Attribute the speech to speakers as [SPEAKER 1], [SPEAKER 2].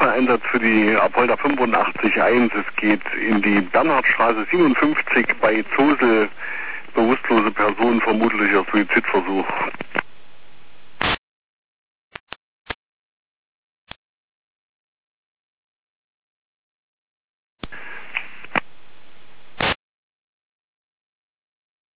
[SPEAKER 1] Polizeieinsatz für die Apolda 85-1. Es geht in die Bernhardstraße 57 bei Zosel. Bewusstlose Person, vermutlicher Suizidversuch.